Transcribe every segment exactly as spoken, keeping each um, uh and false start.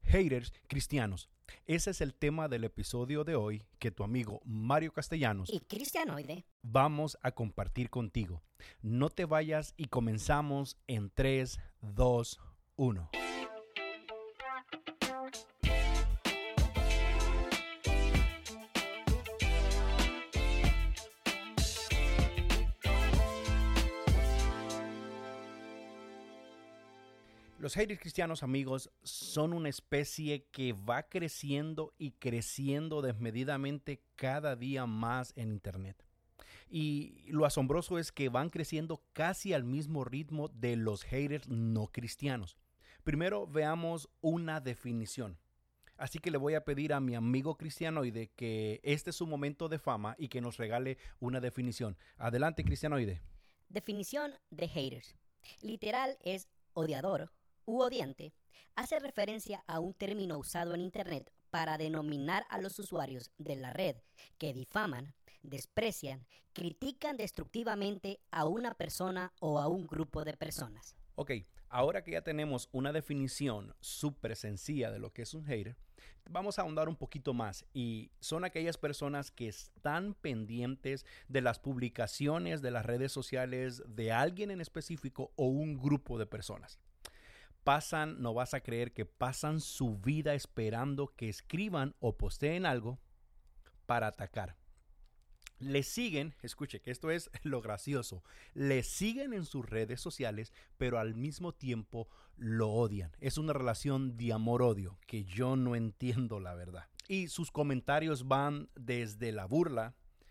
Haters cristianos. Ese es el tema del episodio de hoy que tu amigo Mario Castellanos y Cristianoide vamos a compartir contigo. No te vayas y comenzamos en tres, dos, uno. Los haters cristianos, amigos, son una especie que va creciendo y creciendo desmedidamente cada día más en Internet. Y lo asombroso es que van creciendo casi al mismo ritmo de los haters no cristianos. Primero veamos una definición. Así que le voy a pedir a mi amigo Cristianoide que este es su momento de fama y que nos regale una definición. Adelante, Cristianoide. Definición de haters. Literal es odiador u odiante. Hace referencia a un término usado en Internet para denominar a los usuarios de la red que difaman, desprecian, critican destructivamente a una persona o a un grupo de personas. Ok, ahora que ya tenemos una definición súper sencilla de lo que es un hater, vamos a ahondar un poquito más, y son aquellas personas que están pendientes de las publicaciones de las redes sociales de alguien en específico o un grupo de personas. Pasan, no vas a creer que pasan su vida esperando que escriban o posteen algo para atacar. Le siguen, escuche que esto es lo gracioso, le siguen en sus redes sociales, pero al mismo tiempo lo odian. Es una relación de amor-odio que yo no entiendo, la verdad. Y sus comentarios van desde la burla,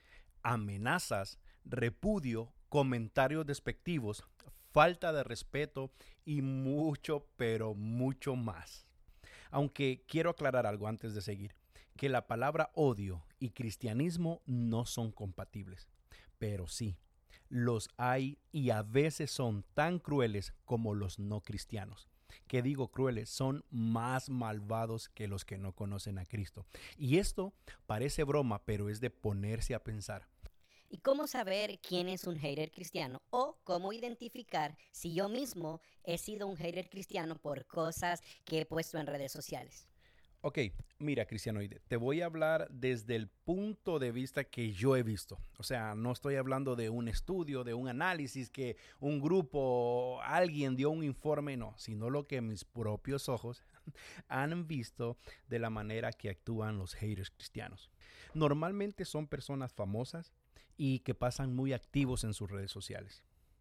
amenazas, repudio, comentarios despectivos, falta de respeto y mucho, pero mucho más. Aunque quiero aclarar algo antes de seguir, que la palabra odio y cristianismo no son compatibles, pero sí, los hay y a veces son tan crueles como los no cristianos. Que digo crueles, son más malvados que los que no conocen a Cristo. Y esto parece broma, pero es de ponerse a pensar. ¿Y cómo saber quién es un hater cristiano? O cómo identificar si yo mismo he sido un hater cristiano por cosas que he puesto en redes sociales. Ok, mira, Cristianoide, te voy a hablar desde el punto de vista que yo he visto. O sea, no estoy hablando de un estudio, de un análisis que un grupo, alguien dio un informe, no, sino lo que mis propios ojos han visto de la manera que actúan los haters cristianos. Normalmente son personas famosas y que pasan muy activos en sus redes sociales.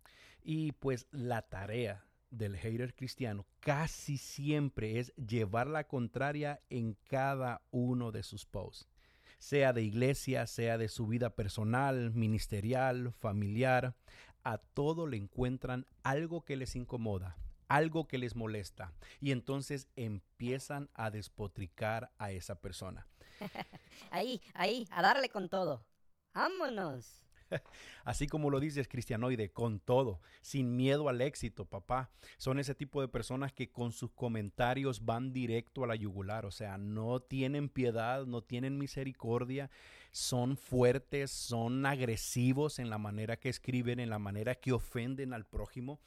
Y pues la tarea del hater cristiano casi siempre es llevar la contraria en cada uno de sus posts, sea de iglesia, sea de su vida personal, ministerial, familiar. A todo le encuentran algo que les incomoda, algo que les molesta, y entonces empiezan a despotricar a esa persona. Ahí, ahí, a darle con todo. ¡Vámonos! Así como lo dices, Cristianoide, con todo, sin miedo al éxito, papá. Son ese tipo de personas que con sus comentarios van directo a la yugular, o sea, no tienen piedad, no tienen misericordia, son fuertes, son agresivos en la manera que escriben, en la manera que ofenden al prójimo.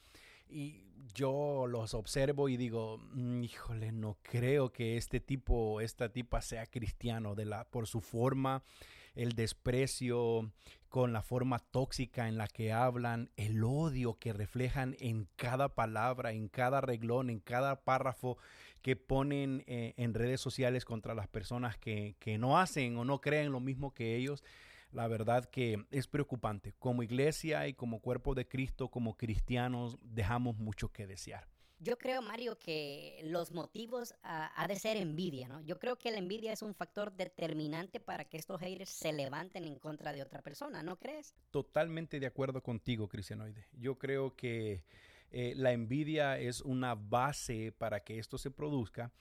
Y yo los observo y digo, híjole, no creo que este tipo, esta tipa sea cristiano de la, por su forma, el desprecio, con la forma tóxica en la que hablan, el odio que reflejan en cada palabra, en cada reglón, en cada párrafo que ponen eh, en redes sociales contra las personas que, que no hacen o no creen lo mismo que ellos. La verdad que es preocupante. Como iglesia y como cuerpo de Cristo, como cristianos, dejamos mucho que desear. Yo creo, Mario, que los motivos uh, ha de ser envidia, ¿no? Yo creo que la envidia es un factor determinante para que estos haters se levanten en contra de otra persona, ¿no crees? Totalmente de acuerdo contigo, Cristianoide. Yo creo que eh, la envidia es una base para que esto se produzca,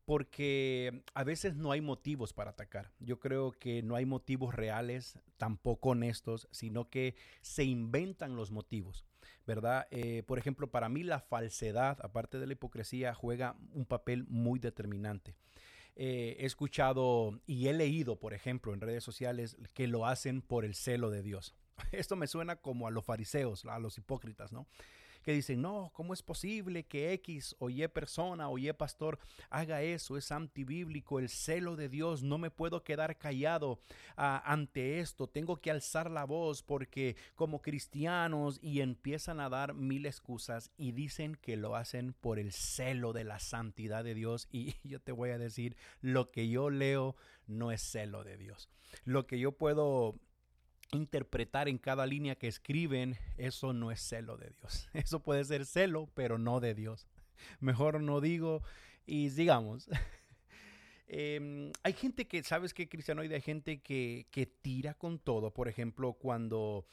porque a veces no hay motivos para atacar. Yo creo que no hay motivos reales, tampoco honestos, sino que se inventan los motivos, ¿verdad? Eh, por ejemplo, para mí la falsedad, aparte de la hipocresía, juega un papel muy determinante. Eh, he escuchado y he leído, por ejemplo, en redes sociales que lo hacen por el celo de Dios. Esto me suena como a los fariseos, a los hipócritas, ¿no? que dicen, no, ¿cómo es posible que X o Y persona o Y pastor haga eso? Es antibíblico, el celo de Dios, no me puedo quedar callado uh, ante esto, tengo que alzar la voz porque como cristianos, y empiezan a dar mil excusas y dicen que lo hacen por el celo de la santidad de Dios. Y yo te voy a decir, lo que yo leo no es celo de Dios. Lo que yo puedo interpretar en cada línea que escriben, eso no es celo de Dios. Eso puede ser celo, pero no de Dios. Mejor no digo y digamos. Eh, hay gente que, ¿sabes qué, Cristianoide? Hay gente que, que tira con todo. Por ejemplo, cuando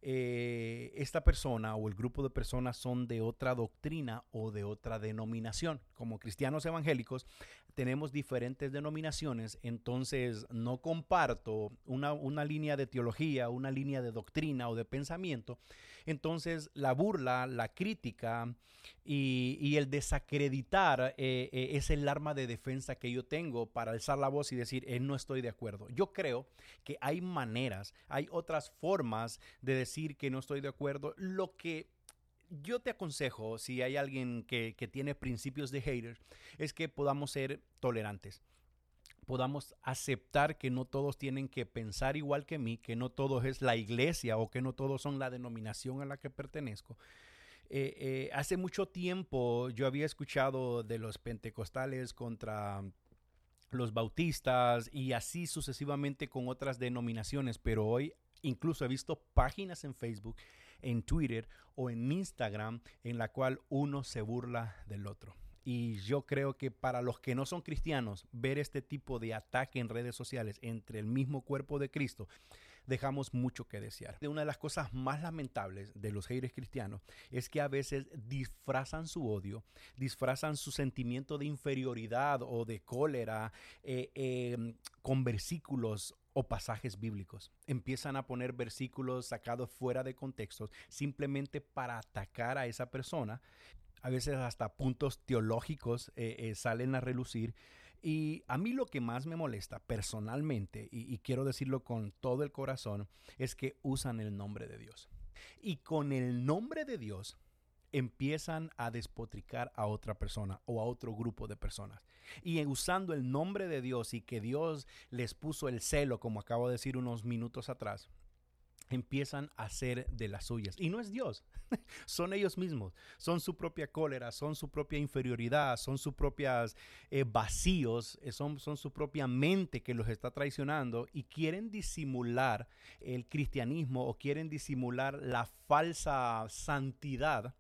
eh, esta persona o el grupo de personas son de otra doctrina o de otra denominación. Como cristianos evangélicos tenemos diferentes denominaciones, entonces no comparto una, una línea de teología, una línea de doctrina o de pensamiento. Entonces la burla, la crítica y, y el desacreditar eh, eh, es el arma de defensa que yo tengo para alzar la voz y decir, eh, no estoy de acuerdo. Yo creo que hay maneras, hay otras formas de decir que no estoy de acuerdo. Lo que yo te aconsejo, si hay alguien que, que tiene principios de haters, es que podamos ser tolerantes. Podamos aceptar que no todos tienen que pensar igual que mí, que no todos es la iglesia o que no todos son la denominación a la que pertenezco. Eh, eh, hace mucho tiempo yo había escuchado de los pentecostales contra los bautistas y así sucesivamente con otras denominaciones, pero hoy incluso he visto páginas en Facebook, en Twitter o en Instagram en la cual uno se burla del otro. Y yo creo que para los que no son cristianos, ver este tipo de ataque en redes sociales entre el mismo cuerpo de Cristo, dejamos mucho que desear. Una de las cosas más lamentables de los haters cristianos es que a veces disfrazan su odio, disfrazan su sentimiento de inferioridad o de cólera eh, eh, con versículos o pasajes bíblicos. Empiezan a poner versículos sacados fuera de contextos simplemente para atacar a esa persona. A veces hasta puntos teológicos eh, eh, salen a relucir. Y a mí lo que más me molesta personalmente, y, y quiero decirlo con todo el corazón, es que usan el nombre de Dios. Y con el nombre de Dios empiezan a despotricar a otra persona o a otro grupo de personas. Y usando el nombre de Dios y que Dios les puso el celo, como acabo de decir unos minutos atrás, empiezan a hacer de las suyas. Y no es Dios, son ellos mismos, son su propia cólera, son su propia inferioridad, son sus propios eh, vacíos, eh, son, son su propia mente que los está traicionando y quieren disimular el cristianismo o quieren disimular la falsa santidad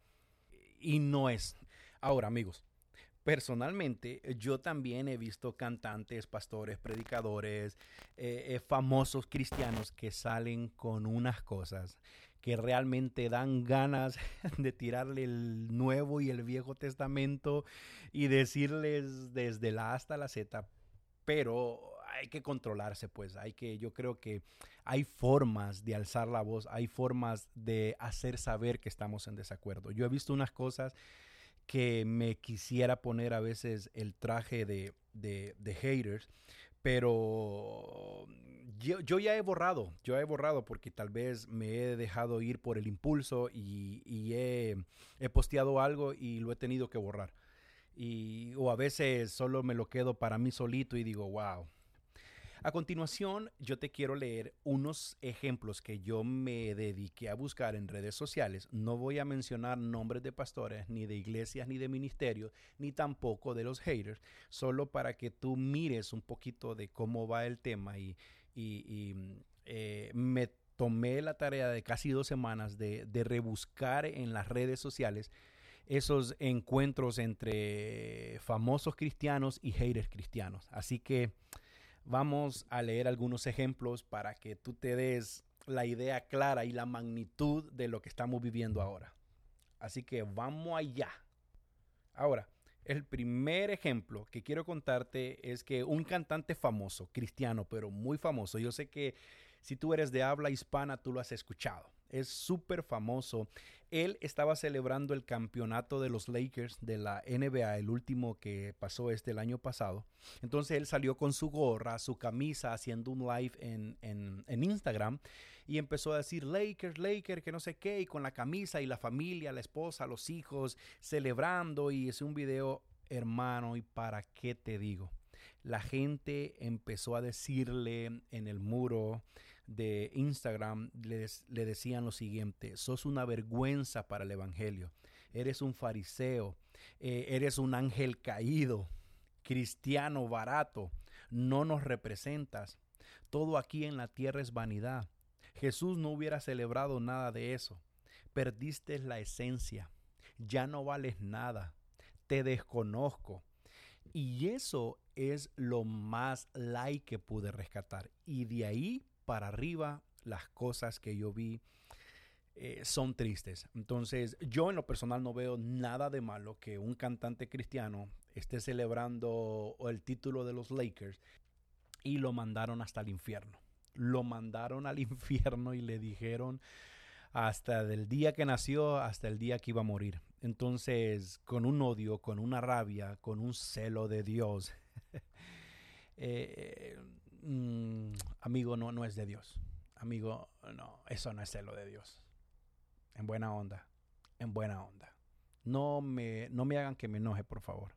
y no es. Ahora, amigos, personalmente, yo también he visto cantantes, pastores, predicadores, eh, eh, famosos cristianos que salen con unas cosas que realmente dan ganas de tirarle el Nuevo y el Viejo Testamento y decirles desde la A hasta la Z, pero hay que controlarse, pues, hay que, yo creo que hay formas de alzar la voz, hay formas de hacer saber que estamos en desacuerdo. Yo he visto unas cosas que me quisiera poner a veces el traje de, de, de haters, pero yo, yo ya he borrado, yo he borrado porque tal vez me he dejado ir por el impulso y, y he, he posteado algo y lo he tenido que borrar. Y, o a veces solo me lo quedo para mí solito y digo, wow. A continuación, yo te quiero leer unos ejemplos que yo me dediqué a buscar en redes sociales. No voy a mencionar nombres de pastores, ni de iglesias, ni de ministerios, ni tampoco de los haters, solo para que tú mires un poquito de cómo va el tema. Y, y, y eh, me tomé la tarea de casi dos semanas de, de rebuscar en las redes sociales esos encuentros entre famosos cristianos y haters cristianos. Así que vamos a leer algunos ejemplos para que tú te des la idea clara y la magnitud de lo que estamos viviendo ahora. Así que vamos allá. Ahora, el primer ejemplo que quiero contarte es que un cantante famoso, cristiano, pero muy famoso, yo sé que si tú eres de habla hispana, tú lo has escuchado. Es súper famoso. Él estaba celebrando el campeonato de los Lakers de la N B A, el último que pasó este el año pasado. Entonces él salió con su gorra, su camisa, haciendo un live en, en, en Instagram y empezó a decir Lakers, Lakers, que no sé qué, y con la camisa y la familia, la esposa, los hijos, celebrando, y es un video, hermano, y para qué te digo. La gente empezó a decirle en el muro de Instagram, les, le decían lo siguiente: sos una vergüenza para el evangelio, eres un fariseo, eh, eres un ángel caído, cristiano barato, no nos representas, todo aquí en la tierra es vanidad, Jesús no hubiera celebrado nada de eso, perdiste la esencia, ya no vales nada, te desconozco. Y eso es lo más like que pude rescatar. Y de ahí para arriba, las cosas que yo vi eh, son tristes. Entonces, yo en lo personal no veo nada de malo que un cantante cristiano esté celebrando el título de los Lakers y lo mandaron hasta el infierno. Lo mandaron al infierno y le dijeron hasta del día que nació hasta el día que iba a morir. Entonces, con un odio, con una rabia, con un celo de Dios, eh, mm, amigo, no, no es de Dios. Amigo, no, eso no es celo de Dios. En buena onda, en buena onda. No me, no me hagan que me enoje, por favor.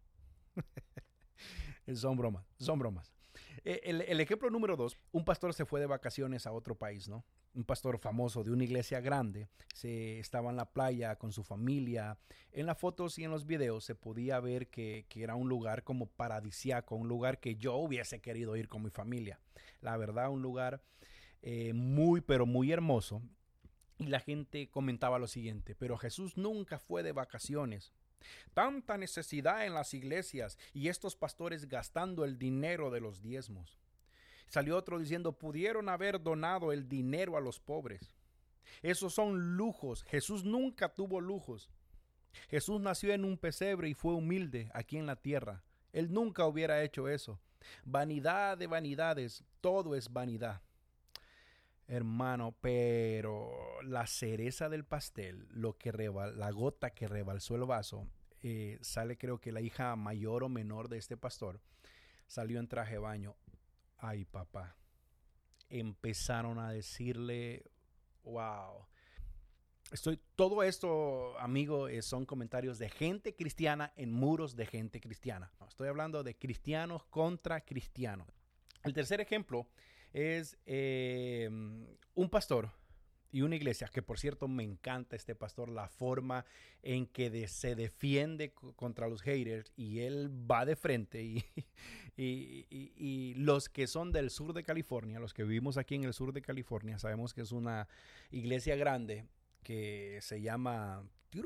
Son bromas, son bromas. El, el ejemplo número dos, un pastor se fue de vacaciones a otro país, ¿no? Un pastor famoso de una iglesia grande, se estaba en la playa con su familia. En las fotos y en los videos se podía ver que, que era un lugar como paradisiaco, un lugar que yo hubiese querido ir con mi familia. La verdad, un lugar eh, muy, pero muy hermoso. Y la gente comentaba lo siguiente: pero Jesús nunca fue de vacaciones. Tanta necesidad en las iglesias y estos pastores gastando el dinero de los diezmos. Salió otro diciendo: pudieron haber donado el dinero a los pobres. Esos son lujos. Jesús nunca tuvo lujos. Jesús nació en un pesebre y fue humilde aquí en la tierra. Él nunca hubiera hecho eso. Vanidad de vanidades, todo es vanidad. Hermano, pero la cereza del pastel, lo que rebal, la gota que rebalsó el vaso, eh, sale creo que la hija mayor o menor de este pastor, salió en traje de baño. Ay, papá. Empezaron a decirle, wow. Estoy, todo esto, amigo, eh, son comentarios de gente cristiana en muros de gente cristiana. No, estoy hablando de cristianos contra cristianos. El tercer ejemplo es eh, un pastor y una iglesia, que por cierto me encanta este pastor, la forma en que de, se defiende c- contra los haters, y él va de frente y, y, y, y los que son del sur de California, los que vivimos aquí en el sur de California, sabemos que es una iglesia grande que se llama...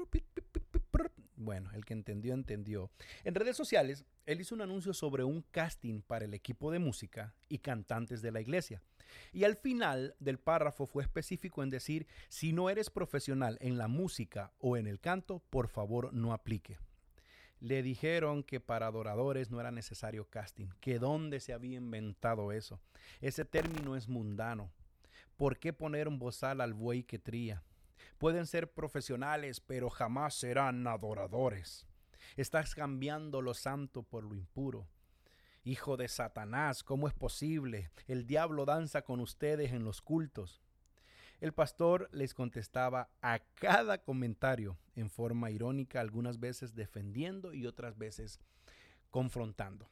Bueno, el que entendió, entendió. En redes sociales, él hizo un anuncio sobre un casting para el equipo de música y cantantes de la iglesia. Y al final del párrafo fue específico en decir: si no eres profesional en la música o en el canto, por favor no aplique. Le dijeron que para adoradores no era necesario casting, que dónde se había inventado eso. Ese término es mundano. ¿Por qué poner un bozal al buey que tría? Pueden ser profesionales, pero jamás serán adoradores. Estás cambiando lo santo por lo impuro. Hijo de Satanás, ¿cómo es posible? El diablo danza con ustedes en los cultos. El pastor les contestaba a cada comentario en forma irónica, algunas veces defendiendo y otras veces confrontando.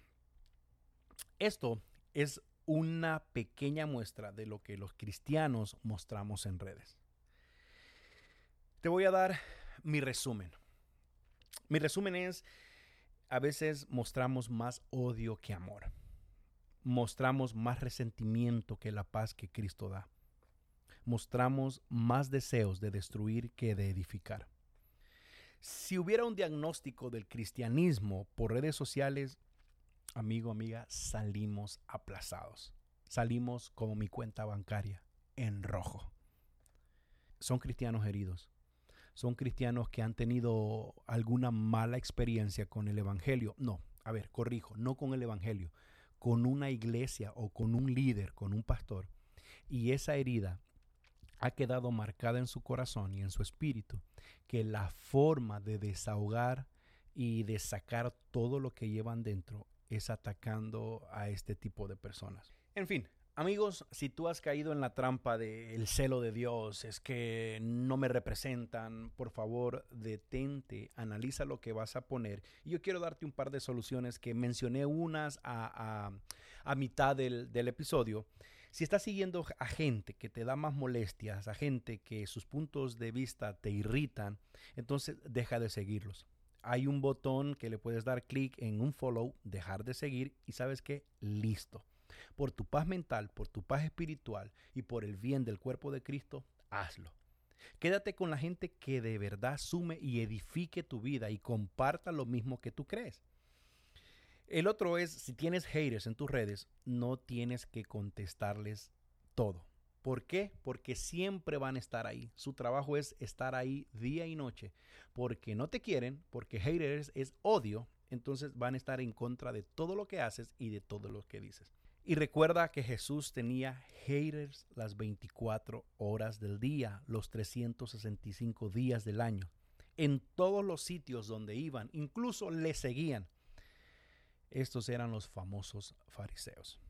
Esto es una pequeña muestra de lo que los cristianos mostramos en redes. Te voy a dar mi resumen. Mi resumen es: a veces mostramos más odio que amor. Mostramos más resentimiento que la paz que Cristo da. Mostramos más deseos de destruir que de edificar. Si hubiera un diagnóstico del cristianismo por redes sociales, amigo, amiga, salimos aplazados. Salimos como mi cuenta bancaria, en rojo. Son cristianos heridos. Son cristianos que han tenido alguna mala experiencia con el evangelio. No, a ver, corrijo, no con el evangelio, con una iglesia o con un líder, con un pastor. Y esa herida ha quedado marcada en su corazón y en su espíritu que la forma de desahogar y de sacar todo lo que llevan dentro es atacando a este tipo de personas. En fin, amigos, si tú has caído en la trampa del celo de Dios, es que no me representan, por favor, detente, analiza lo que vas a poner. Y yo quiero darte un par de soluciones que mencioné unas a, a, a mitad del, del episodio. Si estás siguiendo a gente que te da más molestias, a gente que sus puntos de vista te irritan, entonces deja de seguirlos. Hay un botón que le puedes dar clic en un follow, dejar de seguir y ¿sabes qué? Listo. Por tu paz mental, por tu paz espiritual y por el bien del cuerpo de Cristo, hazlo. Quédate con la gente que de verdad sume y edifique tu vida y comparta lo mismo que tú crees. El otro es, si tienes haters en tus redes, no tienes que contestarles todo. ¿Por qué? Porque siempre van a estar ahí. Su trabajo es estar ahí día y noche. Porque no te quieren, porque haters es odio, entonces van a estar en contra de todo lo que haces y de todo lo que dices. Y recuerda que Jesús tenía haters las veinticuatro horas del día, los trescientos sesenta y cinco días del año. En todos los sitios donde iban, incluso le seguían. Estos eran los famosos fariseos.